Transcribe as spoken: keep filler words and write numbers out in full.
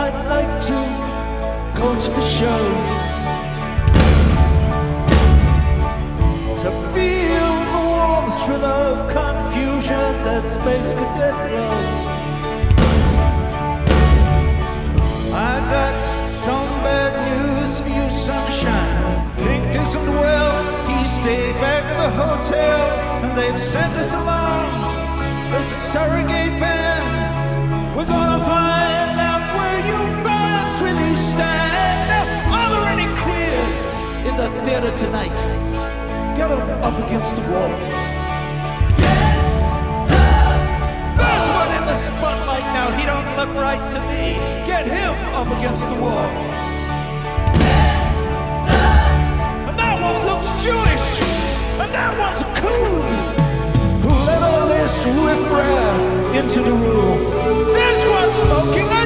I'd like to go to the show, to feel the warm thrill of confusion that space cadet love. I got some bad news for you, sunshine. Pink isn't well, he stayed back at the hotel, and they've sent us along as a surrogate band. We're gonna find out where you fans really stand. Now, are there any queers in the theater tonight? Get them up against the wall. Yes, no, there's one in the spotlight now. He don't look right to me. Get him up against the wall. Yes, no, and that one looks Jewish, and that one's a coon who let all this riffraff into the room. This one's smoking